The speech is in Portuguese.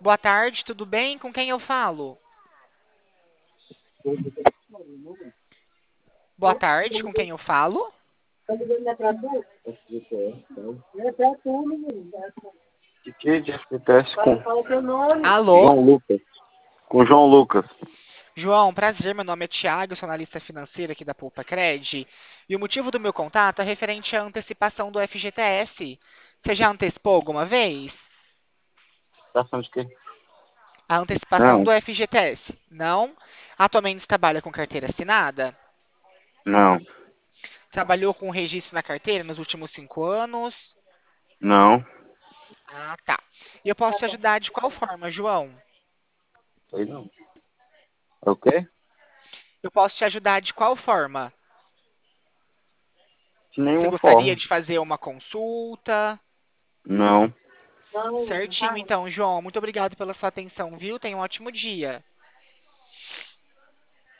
Boa tarde, tudo bem? Com quem eu falo? Boa tarde, com quem eu falo? De que de FTS com Alô? João Lucas? Com João Lucas. João, prazer, meu nome é Thiago, eu sou analista financeiro aqui da Poupa Cred. E o motivo do meu contato é referente à antecipação do FGTS. Você já antecipou alguma vez? Tá falando de quê? A antecipação Não, do FGTS? Não? Atualmente você trabalha com carteira assinada? não, Trabalhou com registro na carteira nos últimos 5 anos? não. Ah, tá. E eu posso te ajudar de qual forma, João? Sei não. É o quê? Eu posso te ajudar de qual forma? De Você nenhuma gostaria forma. de fazer uma consulta? Não. Certinho, então, João. Muito obrigado pela sua atenção, viu? Tenha um ótimo dia.